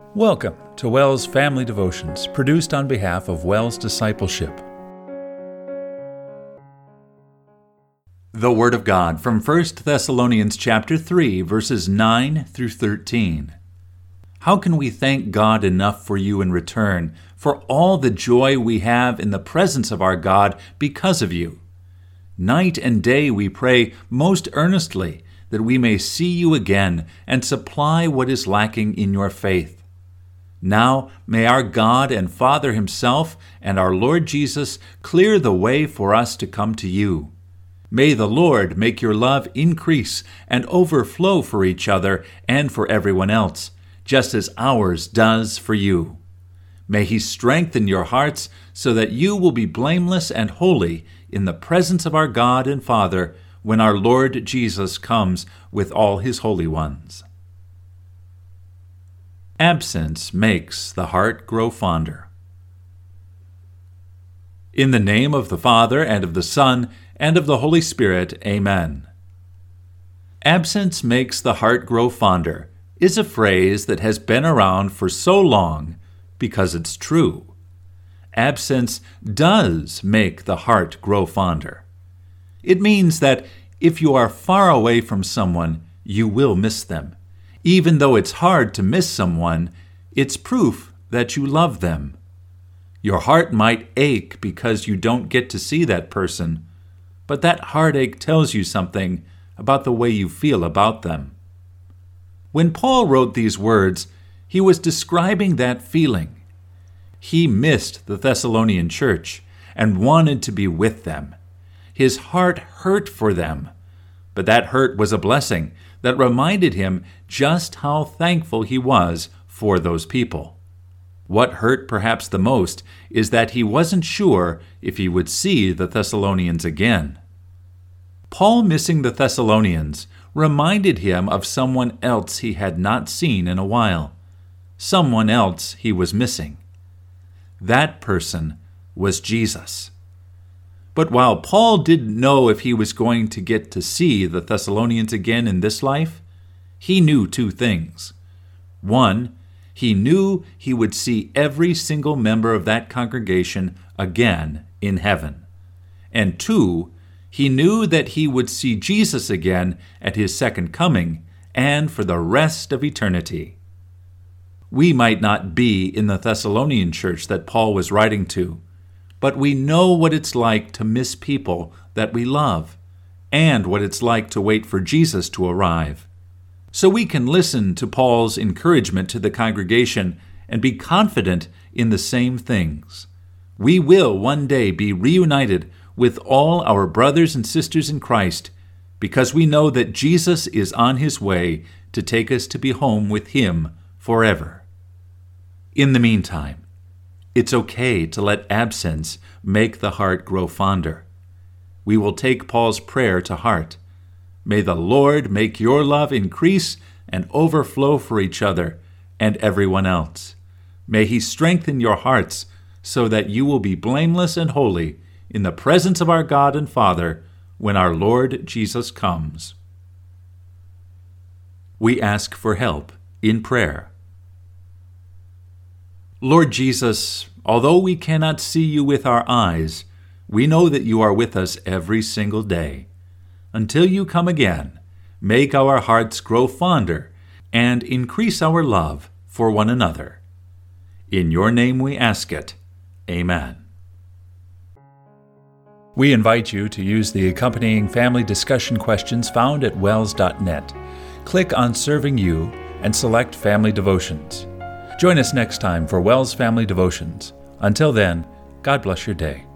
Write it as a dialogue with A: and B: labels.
A: Welcome to WELS Family Devotions, produced on behalf of WELS Discipleship. The Word of God from 1 Thessalonians chapter 3, verses 9 through 13. How can we thank God enough for you in return, for all the joy we have in the presence of our God because of you? Night and day we pray most earnestly that we may see you again and supply what is lacking in your faith. Now may our God and Father Himself and our Lord Jesus clear the way for us to come to you. May the Lord make your love increase and overflow for each other and for everyone else, just as ours does for you. May He strengthen your hearts so that you will be blameless and holy in the presence of our God and Father when our Lord Jesus comes with all His holy ones. Absence makes the heart grow fonder. In the name of the Father, and of the Son, and of the Holy Spirit, Amen. Absence makes the heart grow fonder is a phrase that has been around for so long because it's true. Absence does make the heart grow fonder. It means that if you are far away from someone, you will miss them. Even though it's hard to miss someone, it's proof that you love them. Your heart might ache because you don't get to see that person, but that heartache tells you something about the way you feel about them. When Paul wrote these words, he was describing that feeling. He missed the Thessalonian church and wanted to be with them. His heart hurt for them, but that hurt was a blessing that reminded him just how thankful he was for those people. What hurt perhaps the most is that he wasn't sure if he would see the Thessalonians again. Paul missing the Thessalonians reminded him of someone else he had not seen in a while. Someone else he was missing. That person was Jesus. But while Paul didn't know if he was going to get to see the Thessalonians again in this life, he knew two things. One, he knew he would see every single member of that congregation again in heaven. And two, he knew that he would see Jesus again at His second coming and for the rest of eternity. We might not be in the Thessalonian church that Paul was writing to, but we know what it's like to miss people that we love, and what it's like to wait for Jesus to arrive. So we can listen to Paul's encouragement to the congregation and be confident in the same things. We will one day be reunited with all our brothers and sisters in Christ, because we know that Jesus is on His way to take us to be home with Him forever. In the meantime, it's okay to let absence make the heart grow fonder. We will take Paul's prayer to heart. May the Lord make your love increase and overflow for each other and everyone else. May He strengthen your hearts so that you will be blameless and holy in the presence of our God and Father when our Lord Jesus comes. We ask for help in prayer. Lord Jesus, although we cannot see you with our eyes, we know that you are with us every single day. Until you come again, make our hearts grow fonder and increase our love for one another. In your name we ask it. Amen. We invite you to use the accompanying family discussion questions found at wels.net. Click on Serving You and select Family Devotions. Join us next time for WELS Family Devotions. Until then, God bless your day.